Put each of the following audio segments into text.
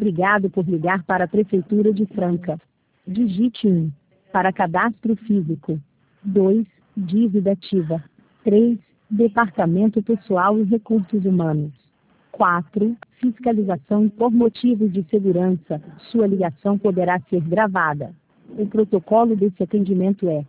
Obrigado por ligar para a Prefeitura de Franca. Digite 1 para cadastro físico. 2, dívida ativa. 3, Departamento Pessoal e Recursos Humanos. 4, fiscalização por motivos de segurança. Sua ligação poderá ser gravada. O protocolo desse atendimento é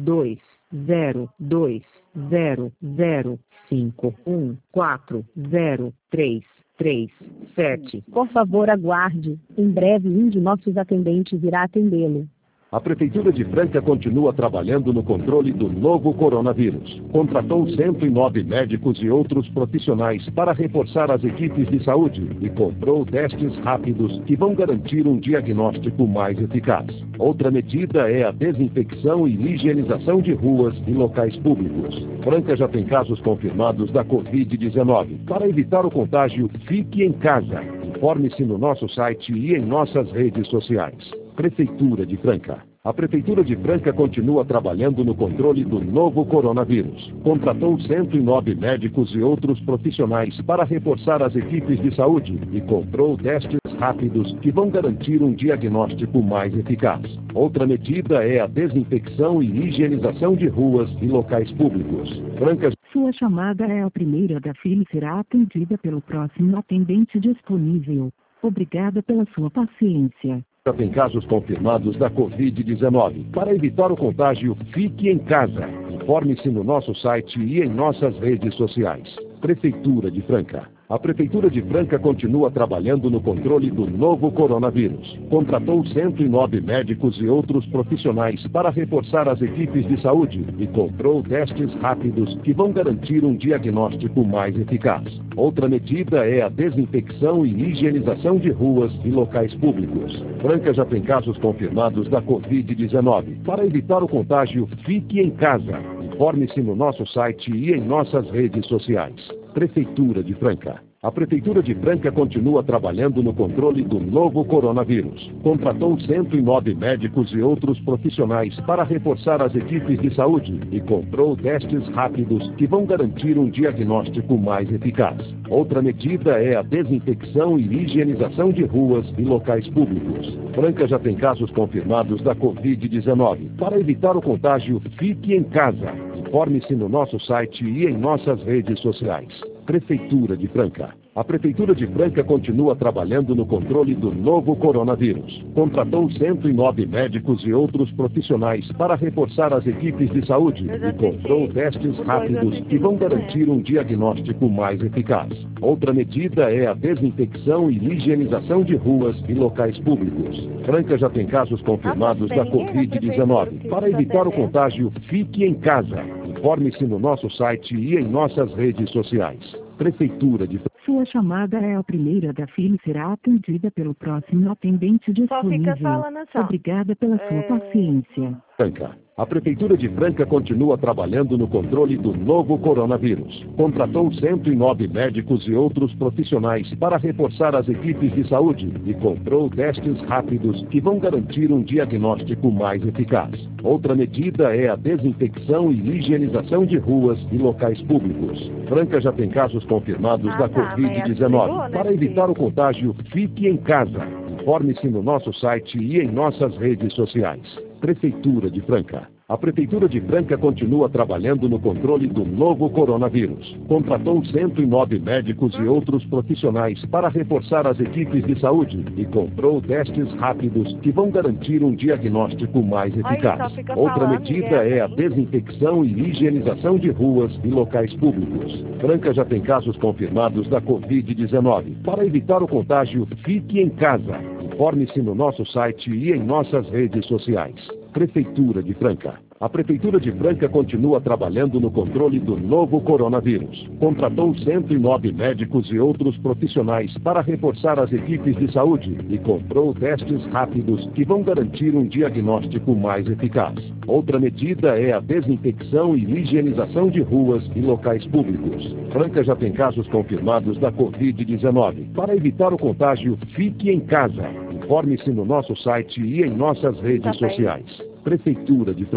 2020005140337. Por favor, aguarde. Em breve, um de nossos atendentes irá atendê-lo. A Prefeitura de Franca continua trabalhando no controle do novo coronavírus. Contratou 109 médicos e outros profissionais para reforçar as equipes de saúde e comprou testes rápidos que vão garantir um diagnóstico mais eficaz. Outra medida é a desinfecção e higienização de ruas e locais públicos. Franca já tem casos confirmados da Covid-19. Para evitar o contágio, fique em casa. Informe-se no nosso site e em nossas redes sociais. Prefeitura de Franca. A Prefeitura de Franca continua trabalhando no controle do novo coronavírus. Contratou 109 médicos e outros profissionais para reforçar as equipes de saúde e comprou testes rápidos que vão garantir um diagnóstico mais eficaz. Outra medida é a desinfecção e higienização de ruas e locais públicos. Franca. Sua chamada é a primeira da fila e será atendida pelo próximo atendente disponível. Obrigada pela sua paciência. Já tem casos confirmados da Covid-19. Para evitar o contágio, fique em casa. Informe-se no nosso site e em nossas redes sociais. Prefeitura de Franca. A Prefeitura de Franca continua trabalhando no controle do novo coronavírus. Contratou 109 médicos e outros profissionais para reforçar as equipes de saúde e comprou testes rápidos que vão garantir um diagnóstico mais eficaz. Outra medida é a desinfecção e higienização de ruas e locais públicos. Franca já tem casos confirmados da Covid-19. Para evitar o contágio, fique em casa. Informe-se no nosso site e em nossas redes sociais. Prefeitura de Franca. A Prefeitura de Franca continua trabalhando no controle do novo coronavírus. Contratou 109 médicos e outros profissionais para reforçar as equipes de saúde e comprou testes rápidos que vão garantir um diagnóstico mais eficaz. Outra medida é a desinfecção e higienização de ruas e locais públicos. Franca já tem casos confirmados da Covid-19. Para evitar o contágio, fique em casa. Informe-se no nosso site e em nossas redes sociais. Prefeitura de Franca. A Prefeitura de Franca continua trabalhando no controle do novo coronavírus. Contratou 109 médicos e outros profissionais para reforçar as equipes de saúde e comprou testes rápidos que vão garantir um diagnóstico mais eficaz. Outra medida é a desinfecção e higienização de ruas e locais públicos. Franca já tem casos confirmados da Covid-19. Para evitar o contágio, fique em casa. Informe-se no nosso site e em nossas redes sociais. Prefeitura de Franca. Sua chamada é a primeira da fila e será atendida pelo próximo atendente disponível. Obrigada pela sua paciência. Franca. A Prefeitura de Franca continua trabalhando no controle do novo coronavírus. Contratou 109 médicos e outros profissionais para reforçar as equipes de saúde e comprou testes rápidos que vão garantir um diagnóstico mais eficaz. Outra medida é a desinfecção e higienização de ruas e locais públicos. Franca já tem casos confirmados da Covid-19. Para evitar o contágio, fique em casa. Informe-se no nosso site e em nossas redes sociais. Prefeitura de Franca. A Prefeitura de Franca continua trabalhando no controle do novo coronavírus. Contratou 109 médicos e outros profissionais para reforçar as equipes de saúde e comprou testes rápidos que vão garantir um diagnóstico mais eficaz. Outra medida é a desinfecção e higienização de ruas e locais públicos. Franca já tem casos confirmados da Covid-19. Para evitar o contágio, fique em casa. Informe-se no nosso site e em nossas redes sociais. Prefeitura de Franca. A Prefeitura de Franca continua trabalhando no controle do novo coronavírus. Contratou 109 médicos e outros profissionais para reforçar as equipes de saúde e comprou testes rápidos que vão garantir um diagnóstico mais eficaz. Outra medida é a desinfecção e higienização de ruas e locais públicos. Franca já tem casos confirmados da Covid-19. Para evitar o contágio, fique em casa. Informe-se no nosso site e em nossas redes sociais. Prefeitura de Franca.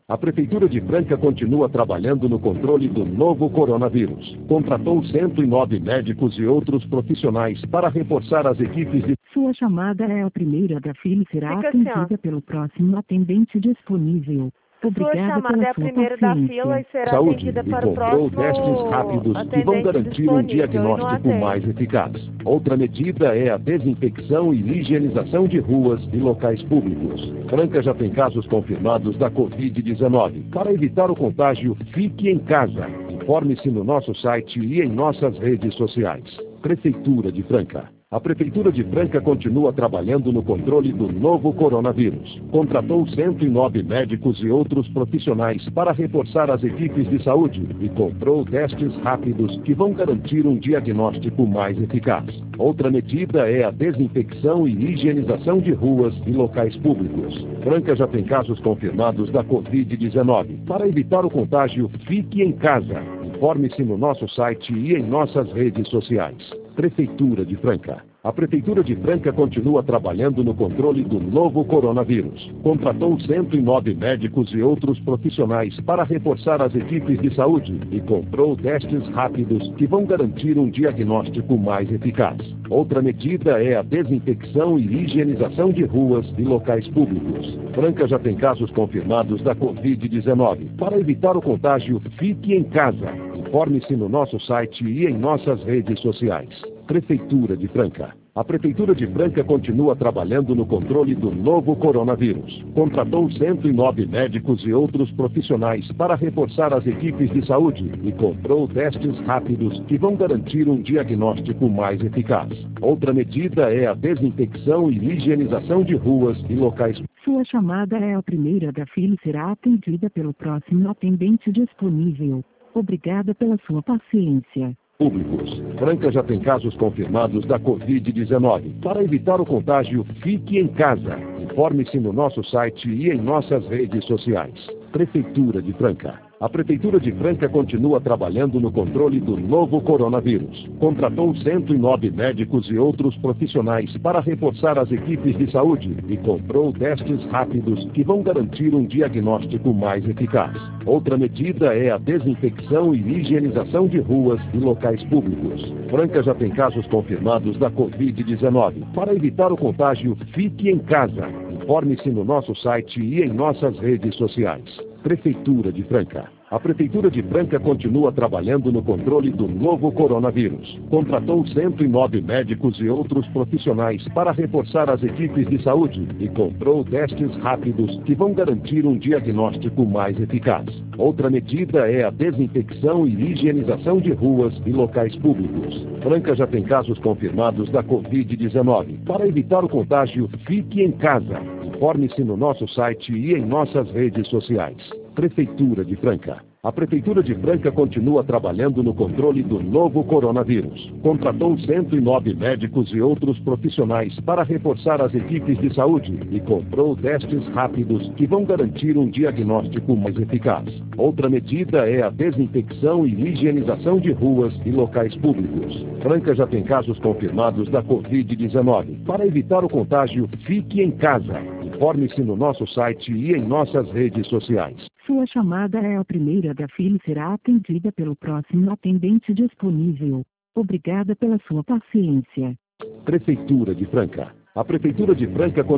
A Prefeitura de Franca continua trabalhando no controle do novo coronavírus. Contratou 109 médicos e outros profissionais para reforçar as equipes de... Sua chamada é a primeira da fila e será atendida pelo próximo atendente disponível. Obrigada Sua chamada pela é a sua primeira da paciência. fila e será Saúde atendida e para o comprou próximo testes rápidos que vão garantir um diagnóstico mais eficaz. Outra medida é a desinfecção e higienização de ruas e locais públicos. Franca já tem casos confirmados da Covid-19. Para evitar o contágio, fique em casa. Informe-se no nosso site e em nossas redes sociais. Prefeitura de Franca. A Prefeitura de Franca continua trabalhando no controle do novo coronavírus. Contratou 109 médicos e outros profissionais para reforçar as equipes de saúde e comprou testes rápidos que vão garantir um diagnóstico mais eficaz. Outra medida é a desinfecção e higienização de ruas e locais públicos. Franca já tem casos confirmados da Covid-19. Para evitar o contágio, fique em casa. Informe-se no nosso site e em nossas redes sociais. Prefeitura de Franca. A Prefeitura de Franca continua trabalhando no controle do novo coronavírus. Contratou 109 médicos e outros profissionais para reforçar as equipes de saúde e comprou testes rápidos que vão garantir um diagnóstico mais eficaz. Outra medida é a desinfecção e higienização de ruas e locais públicos. Franca já tem casos confirmados da Covid-19. Para evitar o contágio, fique em casa. Informe-se no nosso site e em nossas redes sociais. Prefeitura de Franca. A Prefeitura de Franca continua trabalhando no controle do novo coronavírus. Contratou 109 médicos e outros profissionais para reforçar as equipes de saúde e comprou testes rápidos que vão garantir um diagnóstico mais eficaz. Outra medida é a desinfecção e higienização de ruas e locais. Sua chamada é a primeira da fila e será atendida pelo próximo atendente disponível. Obrigada pela sua paciência. Públicos. Franca já tem casos confirmados da Covid-19. Para evitar o contágio, fique em casa. Informe-se no nosso site e em nossas redes sociais. Prefeitura de Franca. A Prefeitura de Franca continua trabalhando no controle do novo coronavírus. Contratou 109 médicos e outros profissionais para reforçar as equipes de saúde e comprou testes rápidos que vão garantir um diagnóstico mais eficaz. Outra medida é a desinfecção e higienização de ruas e locais públicos. Franca já tem casos confirmados da Covid-19. Para evitar o contágio, fique em casa. Informe-se no nosso site e em nossas redes sociais. Prefeitura de Franca. A Prefeitura de Franca continua trabalhando no controle do novo coronavírus. Contratou 109 médicos e outros profissionais para reforçar as equipes de saúde e comprou testes rápidos que vão garantir um diagnóstico mais eficaz. Outra medida é a desinfecção e higienização de ruas e locais públicos. Franca já tem casos confirmados da Covid-19. Para evitar o contágio, fique em casa. Informe-se no nosso site e em nossas redes sociais. Prefeitura de Franca. A Prefeitura de Franca continua trabalhando no controle do novo coronavírus. Contratou 109 médicos e outros profissionais para reforçar as equipes de saúde e comprou testes rápidos que vão garantir um diagnóstico mais eficaz. Outra medida é a desinfecção e higienização de ruas e locais públicos. Franca já tem casos confirmados da Covid-19. Para evitar o contágio, fique em casa. Informe-se no nosso site e em nossas redes sociais. Sua chamada é a primeira da fila e será atendida pelo próximo atendente disponível. Obrigada pela sua paciência. Prefeitura de Franca. A Prefeitura de Franca